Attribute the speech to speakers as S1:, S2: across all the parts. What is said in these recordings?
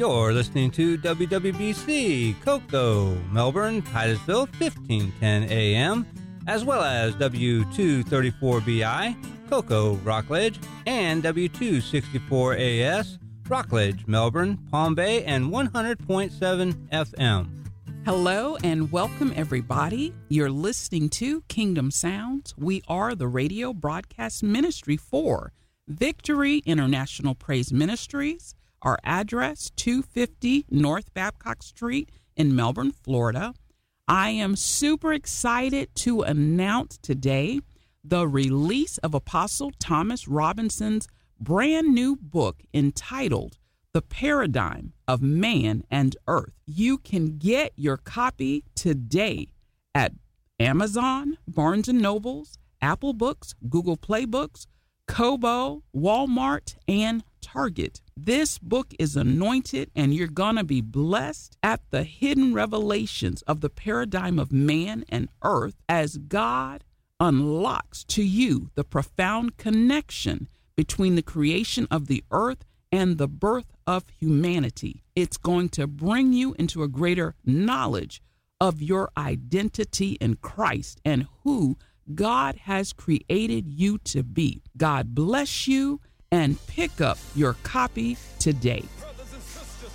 S1: You're listening to WWBC, Cocoa, Melbourne, Titusville, 1510 AM, as well as W234BI, Cocoa, Rockledge, and W264AS, Rockledge, Melbourne, Palm Bay, and 100.7 FM.
S2: Hello and welcome, everybody. You're listening to Kingdom Sounds. We are the radio broadcast ministry for Victory International Praise Ministries. Our address, 250 North Babcock Street in Melbourne, Florida. I am super excited to announce today the release of Apostle Thomas Robinson's brand new book entitled The Paradigm of Man and Earth. You can get your copy today at Amazon, Barnes & Nobles, Apple Books, Google Play Books, Kobo, Walmart, and Target. This book is anointed, and you're going to be blessed at the hidden revelations of the paradigm of man and earth as God unlocks to you the profound connection between the creation of the earth and the birth of humanity. It's going to bring you into a greater knowledge of your identity in Christ and who God has created you to be. God bless you, and pick up your copy today.
S3: Brothers and sisters,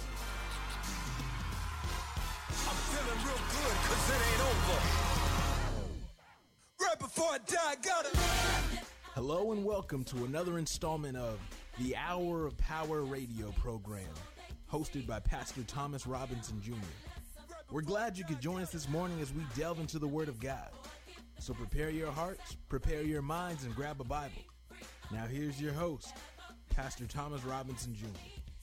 S3: I'm feeling real good 'cause it ain't over. Right before I die, gotta.
S4: Hello and welcome to another installment of the Hour of Power radio program, hosted by Pastor Thomas Robinson Jr. We're glad you could join us this morning as we delve into the Word of God. So prepare your hearts, prepare your minds, and grab a Bible. Now here's your host, Pastor Thomas Robinson Jr.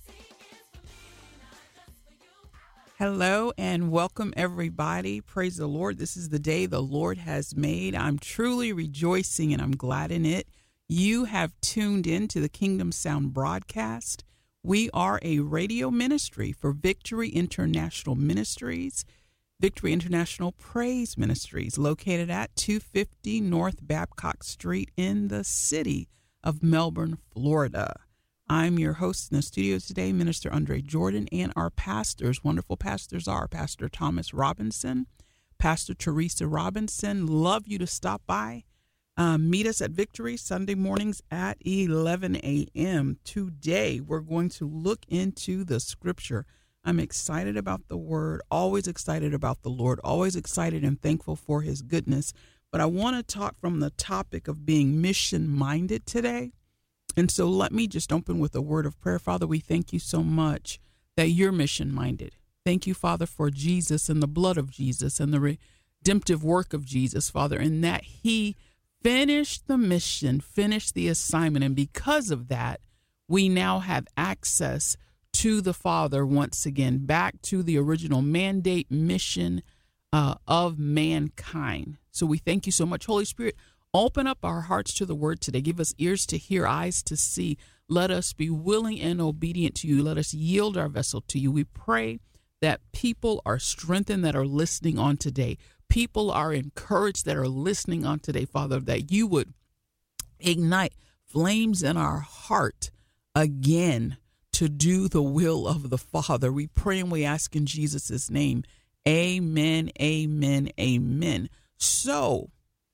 S2: Hello and welcome, everybody. Praise the Lord. This is the day the Lord has made. I'm truly rejoicing and I'm glad in it. You have tuned in to the Kingdom Sound broadcast. We are a radio ministry for Victory International Ministries, Victory International Praise Ministries, located at 250 North Babcock Street in the city of Melbourne, Florida. I'm your host in the studio today, Minister Andre Jordan, and our pastors, wonderful pastors, are Pastor Thomas Robinson, Pastor Teresa Robinson. Love you to stop by. Meet us at Victory Sunday mornings at 11 a.m. Today, we're going to look into the scripture. I'm excited about the word, always excited about the Lord, always excited and thankful for his goodness. But I want to talk from the topic of being mission-minded today. And so let me just open with a word of prayer. Father, we thank you so much that you're mission-minded. Thank you, Father, for Jesus and the blood of Jesus and the redemptive work of Jesus, Father, and that he finished the mission, finished the assignment. And because of that, we now have access to the Father once again, back to the original mandate mission of mankind. So we thank you so much. Holy Spirit, open up our hearts to the word today. Give us ears to hear, eyes to see. Let us be willing and obedient to you. Let us yield our vessel to you. We pray that people are strengthened that are listening on today. People are encouraged that are listening on today, Father, that you would ignite flames in our heart again to do the will of the Father. We pray and we ask in Jesus' name. Amen, amen, amen. So,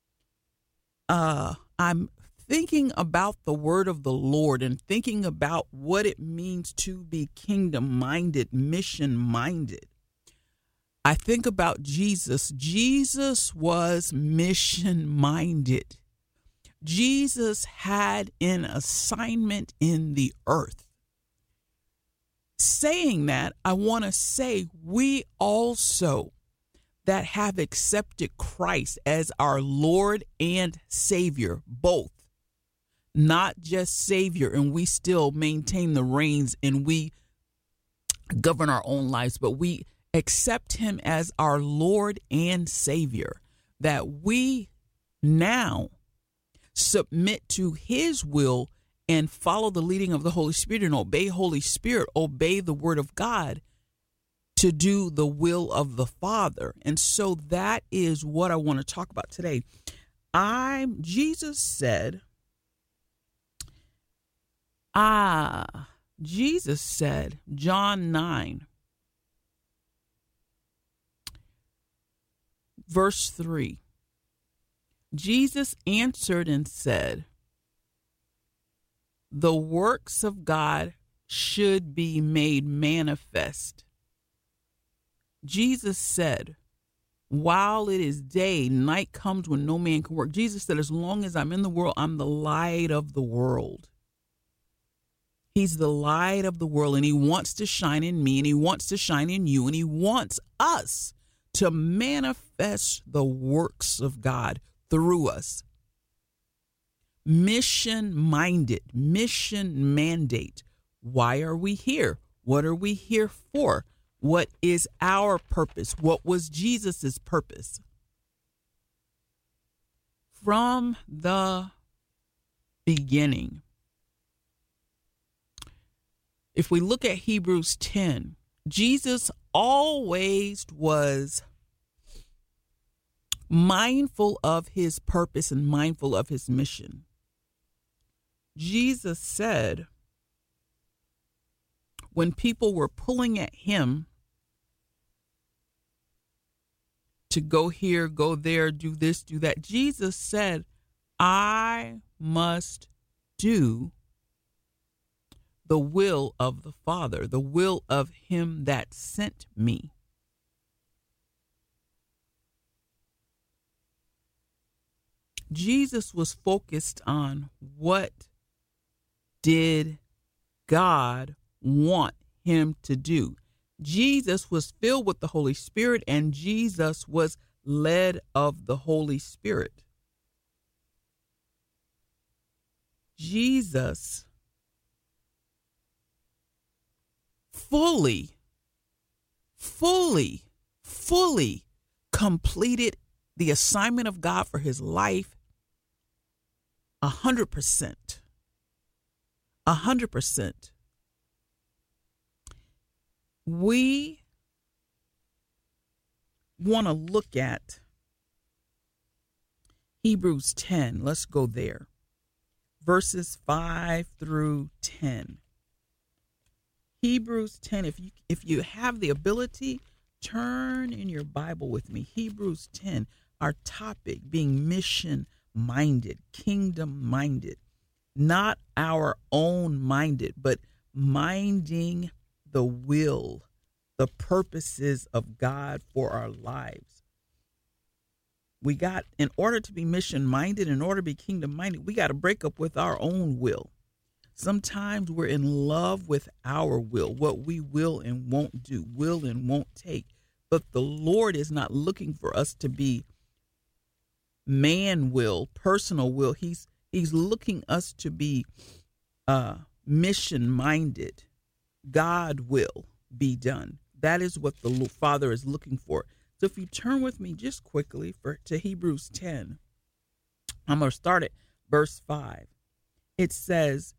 S2: I'm thinking about the word of the Lord and thinking about what it means to be kingdom-minded, mission-minded. I think about Jesus. Jesus was mission-minded. Jesus had an assignment in the earth. Saying that, I want to say we also that have accepted Christ as our Lord and Savior, both, not just Savior, and we still maintain the reins and we govern our own lives, but we accept him as our Lord and Savior, that we now submit to his will and follow the leading of the Holy Spirit and obey Holy Spirit, obey the word of God to do the will of the Father. And so that is what I want to talk about today. Jesus said, Jesus said, John 9, verse 3, Jesus answered and said, the works of God should be made manifest. Jesus said, while it is day, night comes when no man can work. Jesus said, as long as I'm in the world, I'm the light of the world. He's the light of the world, and he wants to shine in me, and he wants to shine in you, and he wants us to manifest the works of God through us. Mission-minded, mission mandate. Why are we here? What are we here for? What is our purpose? What was Jesus's purpose? From the beginning, if we look at Hebrews 10, Jesus always was mindful of his purpose and mindful of his mission. Jesus said, when people were pulling at him to go here, go there, do this, do that, Jesus said, I must do the will of the Father, the will of him that sent me. Jesus was focused on what did God want him to do. Jesus was filled with the Holy Spirit, and Jesus was led of the Holy Spirit. Jesus fully completed the assignment of God for his life 100%. 100%. We want to look at Hebrews 10. Let's go there. Verses 5 through 10. Hebrews 10, if you have the ability, turn in your Bible with me. Hebrews 10, our topic being mission-minded, kingdom-minded, not our own minded, but minding the will, the purposes of God for our lives. We got, in order to be mission-minded, in order to be kingdom-minded, we got to break up with our own will. Sometimes we're in love with our will, what we will and won't do, will and won't take. But the Lord is not looking for us to be man will, personal will. He's looking us to be mission-minded. God will be done. That is what the Father is looking for. So if you turn with me just quickly to Hebrews 10, I'm going to start at verse 5. It says,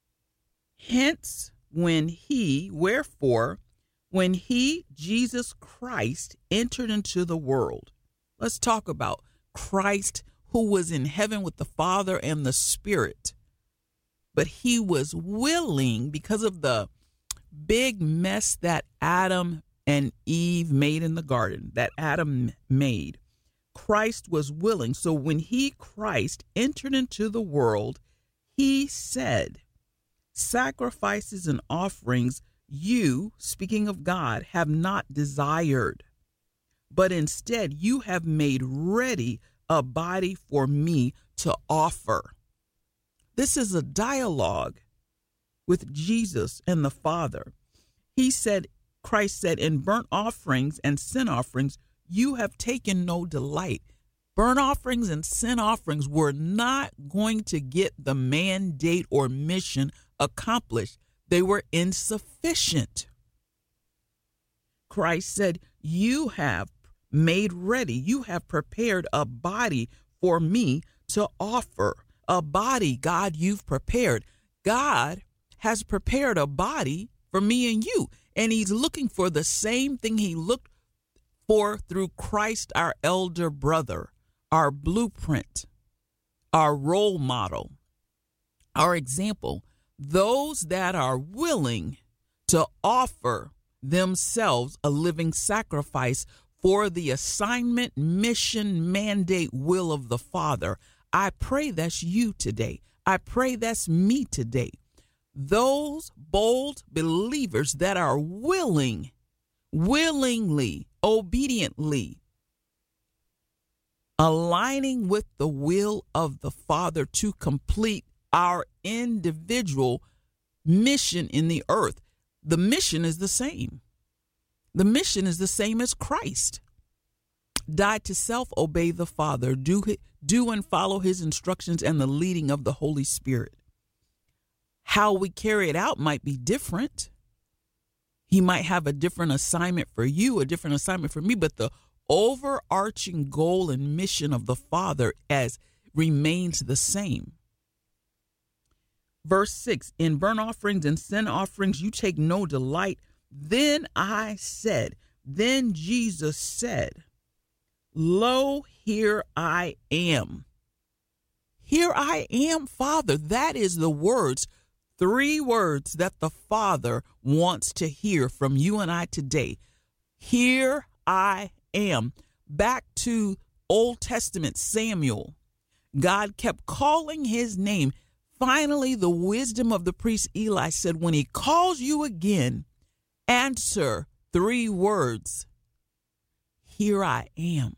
S2: hence, wherefore, when he, Jesus Christ, entered into the world. Let's talk about Christ, who was in heaven with the Father and the Spirit. But he was willing, because of the big mess that Adam and Eve made in the garden, that Adam made. Christ was willing. So when Christ, entered into the world, he said, sacrifices and offerings you, speaking of God, have not desired, but instead you have made ready a body for me to offer. This is a dialogue with Jesus and the Father. Christ said, in burnt offerings and sin offerings, you have taken no delight. Burnt offerings and sin offerings were not going to get the mandate or mission accomplished. They were insufficient. Christ said, you have made ready, you have prepared a body for me to offer. A body, God, you've prepared. God has prepared a body for me and you. And he's looking for the same thing he looked for through Christ, our elder brother, our blueprint, our role model, our example. those that are willing to offer themselves a living sacrifice for the assignment, mission, mandate, will of the Father. I pray that's you today. I pray that's me today. Those bold believers that are willingly, obediently aligning with the will of the Father to complete our individual mission in the earth. The mission is the same. The mission is the same as Christ. Die to self, obey the Father, do and follow his instructions and the leading of the Holy Spirit. How we carry it out might be different. He might have a different assignment for you, a different assignment for me, but the overarching goal and mission of the Father remains the same. Verse 6, in burnt offerings and sin offerings you take no delight. Then Jesus said, lo, here I am. Here I am, Father. That is the words, 3 words that the Father wants to hear from you and I today. Here I am. Back to Old Testament Samuel. God kept calling his name. Finally, the wisdom of the priest Eli said, when he calls you again, answer 3 words. Here I am.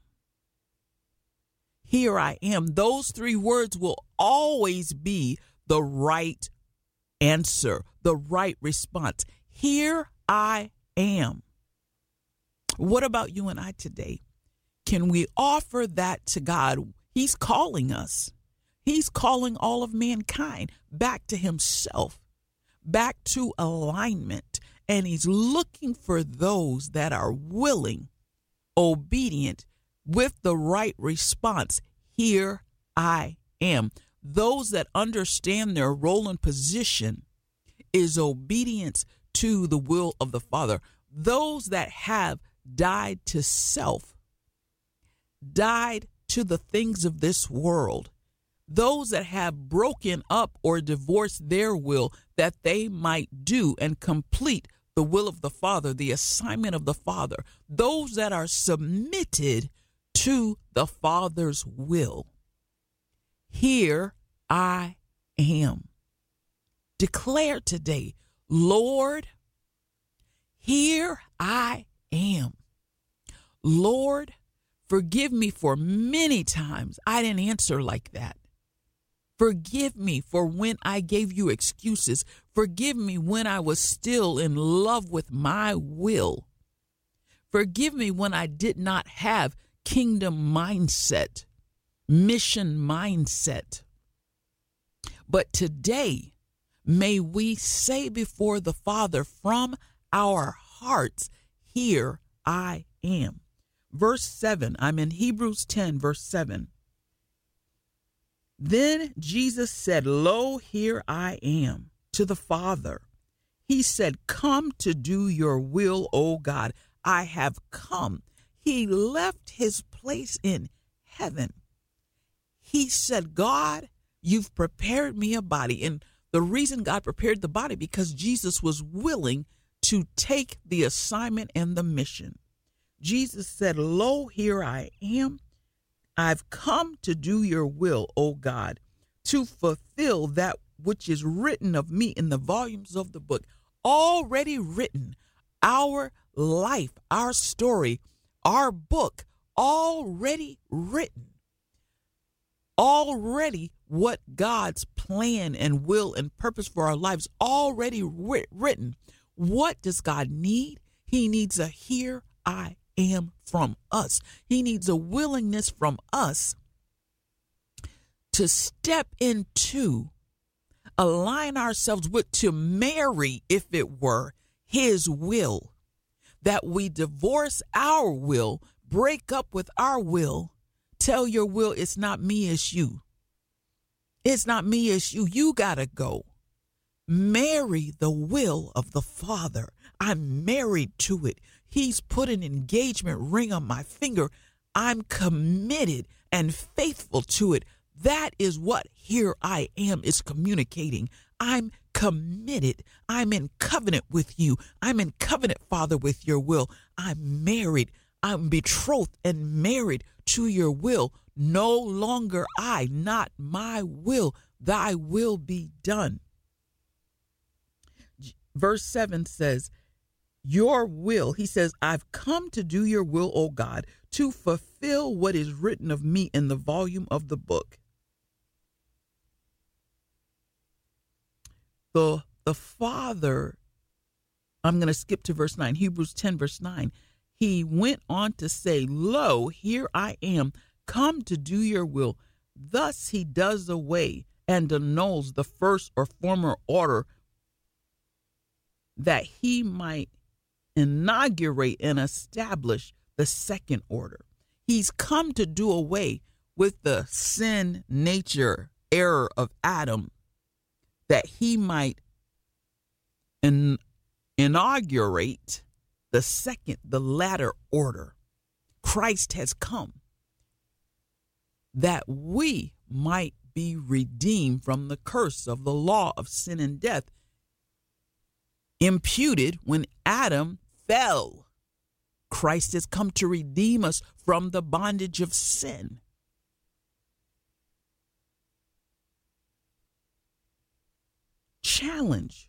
S2: Here I am. Those 3 words will always be the right answer, the right response. Here I am. What about you and I today? Can we offer that to God? He's calling us. He's calling all of mankind back to himself, back to alignment. And he's looking for those that are willing, obedient, with the right response. Here I am. Those that understand their role and position is obedience to the will of the Father. Those that have died to self, died to the things of this world, those that have broken up or divorced their will that they might do and complete the will of the Father, the assignment of the Father, those that are submitted to the Father's will. Here I am. Declare today, Lord, here I am. Lord, forgive me for many times I didn't answer like that. Forgive me for when I gave you excuses. Forgive me when I was still in love with my will. Forgive me when I did not have kingdom mindset, mission mindset. But today, may we say before the Father from our hearts, here I am. Verse 7, I'm in Hebrews 10, verse 7. Then Jesus said, lo, here I am, to the Father. He said, come to do your will, O God. I have come. He left his place in heaven. He said, God, you've prepared me a body. And the reason God prepared the body, because Jesus was willing to take the assignment and the mission. Jesus said, lo, here I am. I've come to do your will, O God, to fulfill that which is written of me in the volumes of the book, already written, our life, our story, our book, already written. Already what God's plan and will and purpose for our lives already written. What does God need? He needs a here I am from us. He needs a willingness from us to step into, align ourselves with, to marry, if it were, his will. That we divorce our will, break up with our will, tell your will, it's not me, it's you. It's not me, it's you. You gotta go. Marry the will of the Father. I'm married to it. He's put an engagement ring on my finger. I'm committed and faithful to it. That is what here I am is communicating. I'm committed. I'm in covenant with you. I'm in covenant, Father, with your will. I'm married. I'm betrothed and married to your will. No longer I, not my will. Thy will be done. Verse 7 says, your will, he says, I've come to do your will, O God, to fulfill what is written of me in the volume of the book. The Father, I'm going to skip to verse 9, Hebrews 10, verse 9. He went on to say, lo, here I am, come to do your will. Thus he does away and annuls the first or former order, that he might inaugurate and establish the second order. He's come to do away with the sin nature error of Adam, that he might inaugurate the latter order. Christ has come that we might be redeemed from the curse of the law of sin and death, imputed when Adam fell. Christ has come to redeem us from the bondage of sin. Challenge.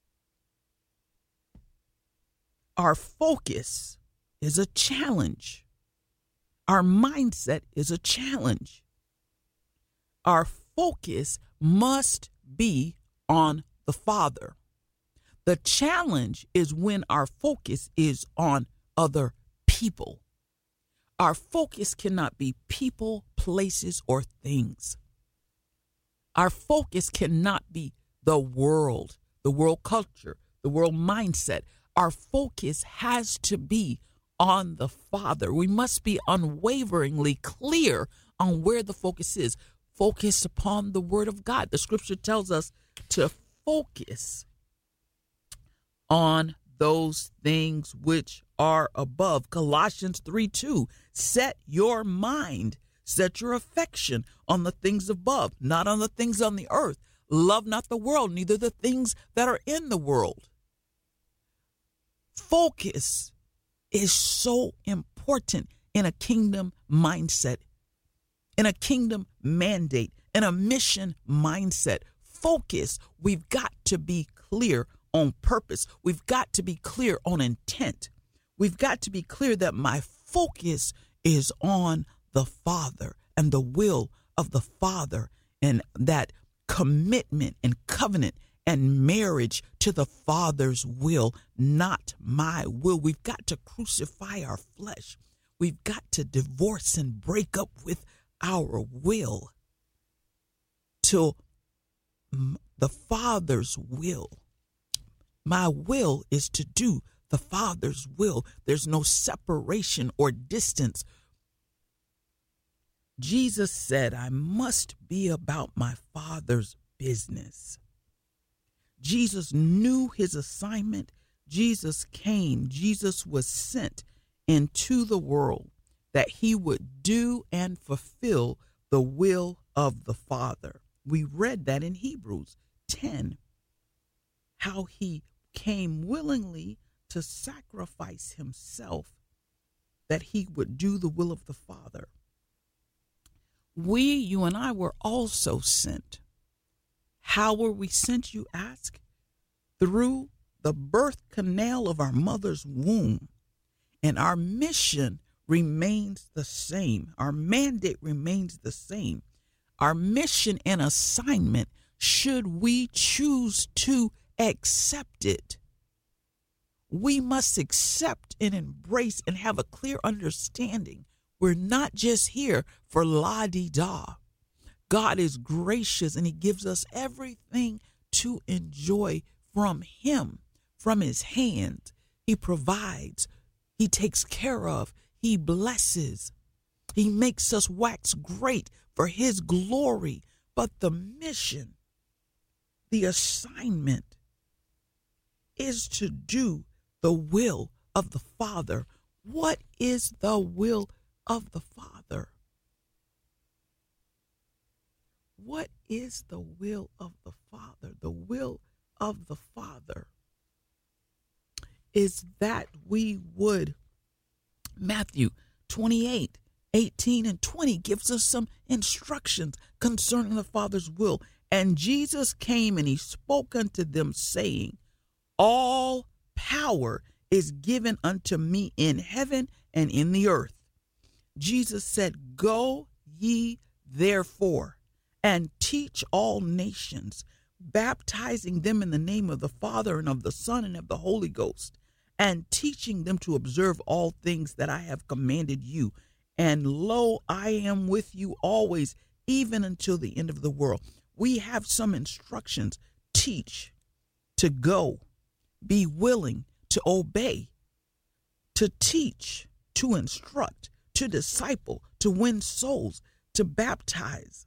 S2: Our focus is a challenge. Our mindset is a challenge. Our focus must be on the Father. The challenge is when our focus is on other people. Our focus cannot be people, places, or things. Our focus cannot be the world culture, the world mindset. Our focus has to be on the Father. We must be unwaveringly clear on where the focus is. Focus upon the Word of God. The scripture tells us to focus on those things which are above. Colossians 3:2. Set your mind, set your affection on the things above, not on the things on the earth. Love not the world, neither the things that are in the world. Focus is so important in a kingdom mindset, in a kingdom mandate, in a mission mindset. Focus, we've got to be clear on purpose. We've got to be clear on intent. We've got to be clear that my focus is on the Father and the will of the Father, and that commitment and covenant and marriage to the Father's will, not my will. We've got to crucify our flesh. We've got to divorce and break up with our will to the Father's will. My will is to do the Father's will. There's no separation or distance. Jesus said, I must be about my Father's business. Jesus knew his assignment. Jesus came. Jesus was sent into the world that he would do and fulfill the will of the Father. We read that in Hebrews 10, how he came willingly to sacrifice himself that he would do the will of the Father. You and I were also sent. How were we sent, you ask? Through the birth canal of our mother's womb. And our mission remains the same. Our mandate remains the same. Our mission and assignment, should we choose to accept it, we must accept and embrace and have a clear understanding. We're not just here for la-di-da. God is gracious and he gives us everything to enjoy from him, from his hand. He provides, he takes care of, he blesses. He makes us wax great for his glory. But the mission, the assignment, is to do the will of the Father. What is the will of the Father? What is the will of the Father? The will of the Father is that we would, Matthew 28:18-20 gives us some instructions concerning the Father's will. And Jesus came and he spoke unto them, saying, all power is given unto me in heaven and in the earth. Jesus said, go ye therefore and teach all nations, baptizing them in the name of the Father and of the Son and of the Holy Ghost, and teaching them to observe all things that I have commanded you. And lo, I am with you always, even until the end of the world. We have some instructions. Teach, to go, be willing to obey, to teach, to instruct, to disciple, to win souls, to baptize,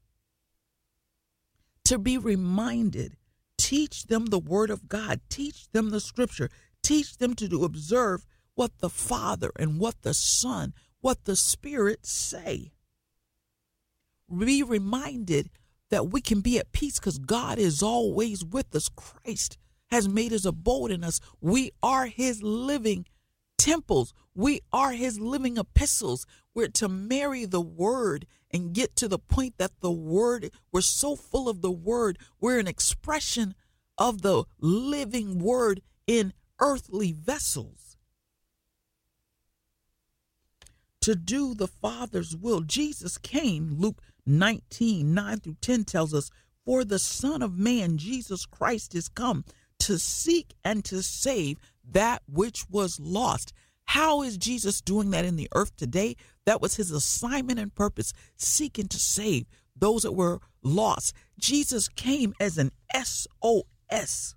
S2: to be reminded. Teach them the word of God. Teach them the scripture. Teach them to observe what the Father and what the Son, what the Spirit say. Be reminded that we can be at peace because God is always with us. Christ has made his abode in us. We are his living temples. We are his living epistles. We're to marry the word and get to the point that the word, we're so full of the word, we're an expression of the living word in earthly vessels. To do the Father's will. Jesus came, Luke 19:9-10 tells us, for the Son of Man, Jesus Christ, is come to seek and to save that which was lost. How is Jesus doing that in the earth today? That was his assignment and purpose, seeking to save those that were lost. Jesus came as an SOS.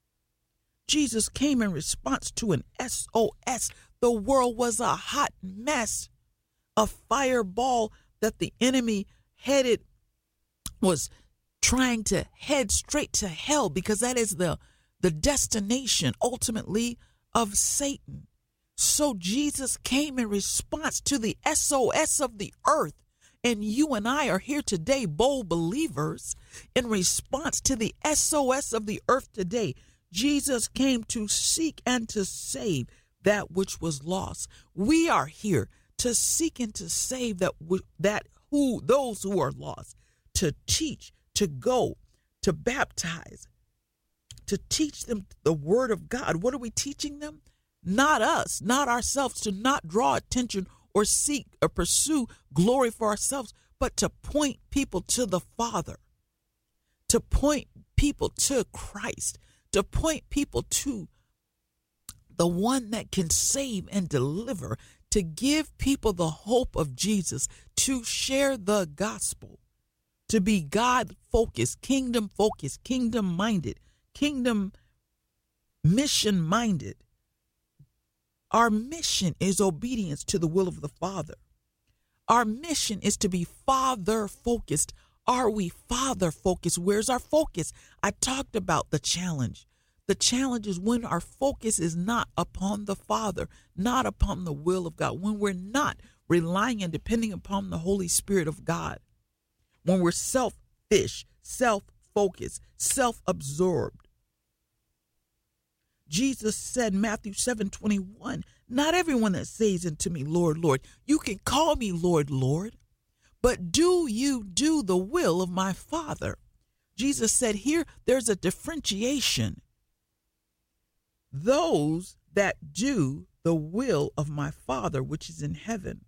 S2: Jesus came in response to an SOS. The world was a hot mess. A fireball that the enemy headed was trying to head straight to hell, because that is the destination ultimately of Satan. So Jesus came in response to the SOS of the earth. And you and I are here today, bold believers, in response to the SOS of the earth today. Jesus came to seek and to save that which was lost. We are here to seek and to save those who are lost, to teach, to go, to baptize, to teach them the word of God. What are we teaching them? Not us, not ourselves, to not draw attention or seek or pursue glory for ourselves, but to point people to the Father, to point people to Christ, to point people to the one that can save and deliver, to give people the hope of Jesus, to share the gospel, to be God-focused, kingdom-minded, kingdom mission-minded. Our mission is obedience to the will of the Father. Our mission is to be Father-focused. Are we Father-focused? Where's our focus? I talked about the challenge. The challenge is when our focus is not upon the Father, not upon the will of God, when we're not relying and depending upon the Holy Spirit of God, when we're selfish, self-focused, self-absorbed. Jesus said, Matthew 7:21, not everyone that says unto me, Lord, Lord, you can call me Lord, Lord, but do you do the will of my Father? Jesus said here, there's a differentiation. Those that do the will of my Father, which is in heaven.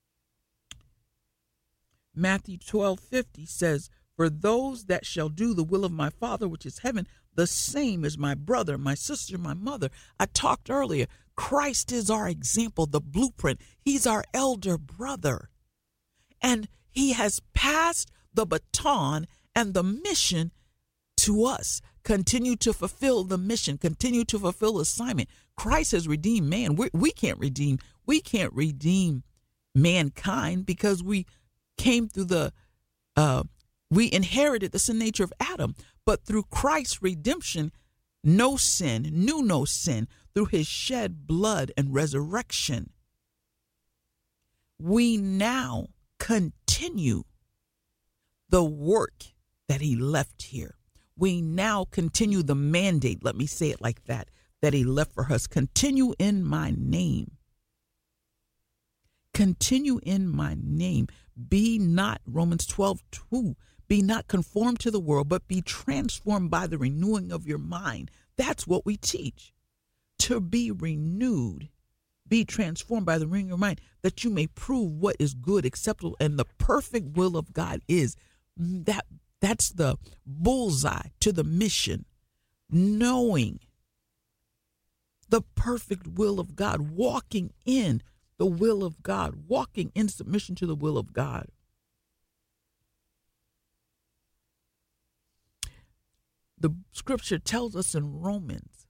S2: Matthew 12:50 says, for those that shall do the will of my Father, which is heaven, the same as my brother, my sister, my mother. I talked earlier, Christ is our example, the blueprint. He's our elder brother. And he has passed the baton and the mission to us. Continue to fulfill the mission, continue to fulfill the assignment. Christ has redeemed man. We can't redeem mankind, because we came through we inherited the sin nature of Adam. But through Christ's redemption, no sin, knew no sin, through his shed blood and resurrection, we now continue the work that he left here. We now continue the mandate, let me say it like that he left for us. Continue in my name. Continue in my name. Be not, Romans 12:2, be not conformed to the world, but be transformed by the renewing of your mind. That's what we teach. To be renewed, be transformed by the renewing of your mind, that you may prove what is good, acceptable, and the perfect will of God is. That's the bullseye to the mission. Knowing the perfect will of God, walking in the will of God, walking in submission to the will of God. The scripture tells us in Romans,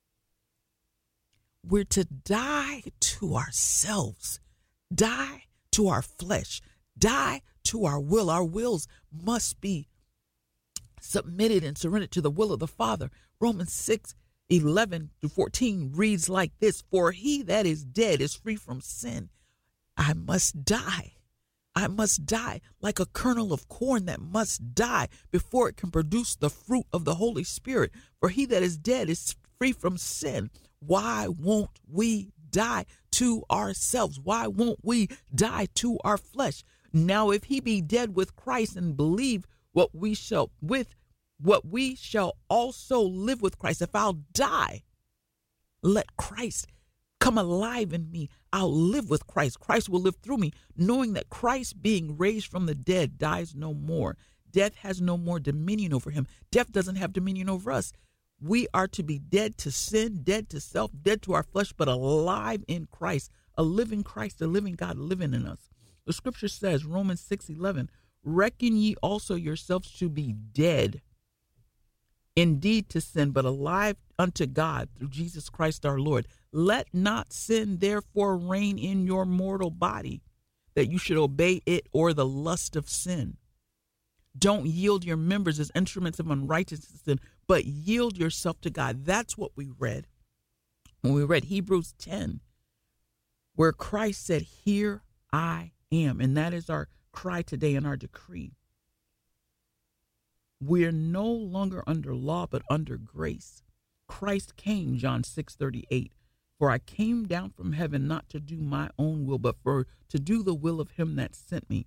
S2: we're to die to ourselves, die to our flesh, die to our will. Our wills must be submitted and surrendered to the will of the Father. Romans 6:11-14 reads like this: for he that is dead is free from sin. I must die. I must die like a kernel of corn that must die before it can produce the fruit of the Holy Spirit. For he that is dead is free from sin. Why won't we die to ourselves? Why won't we die to our flesh? Now, if he be dead with Christ and believe what we shall also live with Christ. If I'll die, let Christ come alive in me. I'll live with Christ. Christ will live through me, knowing that Christ, being raised from the dead, dies no more. Death has no more dominion over him. Death doesn't have dominion over us. We are to be dead to sin, dead to self, dead to our flesh, but alive in Christ, a living Christ, a living God living in us. The scripture says, Romans 6:11, reckon ye also yourselves to be dead indeed to sin, but alive unto God through Jesus Christ our Lord. Let not sin therefore reign in your mortal body, that you should obey it or the lust of sin. Don't yield your members as instruments of unrighteousness, but yield yourself to God. That's what we read when we read Hebrews 10, where Christ said, here I am. And that is our cry today and our decree. We're no longer under law, but under grace. Christ came, John 6:38, for I came down from heaven not to do my own will, but to do the will of him that sent me.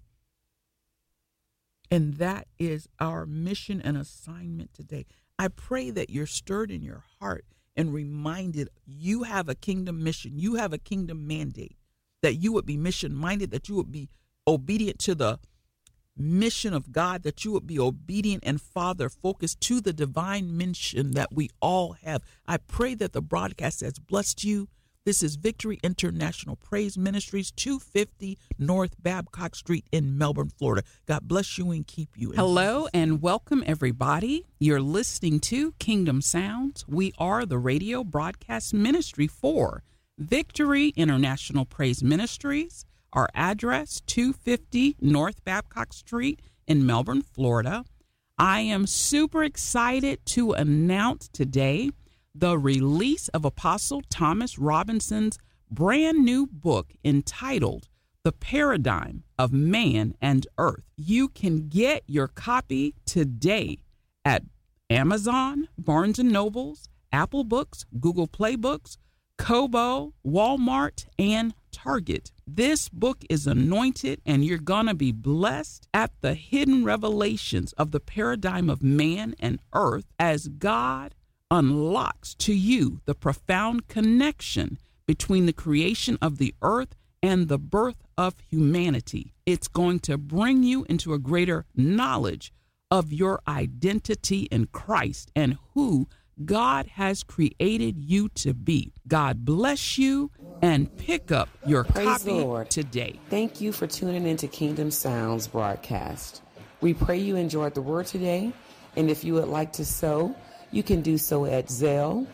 S2: And that is our mission and assignment today. I pray that you're stirred in your heart and reminded you have a kingdom mission. You have a kingdom mandate, that you would be mission minded, that you would be obedient to the mission of God, that you would be obedient and Father focused to the divine mission that we all have. I pray that the broadcast has blessed you. This is Victory International Praise Ministries, 250 North Babcock Street in Melbourne, Florida. God bless you and keep you.
S5: Hello and welcome, everybody. You're listening to Kingdom Sounds. We are the radio broadcast ministry for Victory International Praise Ministries. Our address, 250 North Babcock Street in Melbourne, Florida. I am super excited to announce today the release of Apostle Thomas Robinson's brand new book entitled The Paradigm of Man and Earth. You can get your copy today at Amazon, Barnes & Nobles, Apple Books, Google Play Books, Kobo, Walmart, and Target. This book is anointed, and you're going to be blessed at the hidden revelations of the paradigm of man and earth as God unlocks to you the profound connection between the creation of the earth and the birth of humanity. It's going to bring you into a greater knowledge of your identity in Christ and who God has created you to be. God bless you, and pick up your copy today.
S6: Thank you for tuning into Kingdom Sounds broadcast. We pray you enjoyed the word today, and if you would like to sow, you can do so at Zelle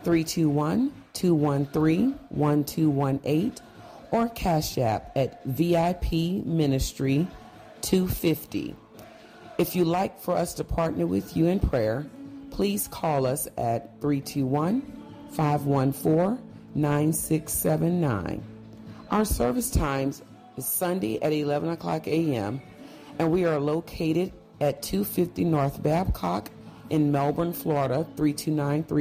S6: 321-213-1218 or Cash App at VIP Ministry 250. If you'd like for us to partner with you in prayer, please call us at 321-514-9679. Our service times is Sunday at 11 o'clock a.m., and we are located at 250 North Babcock in Melbourne, Florida, 329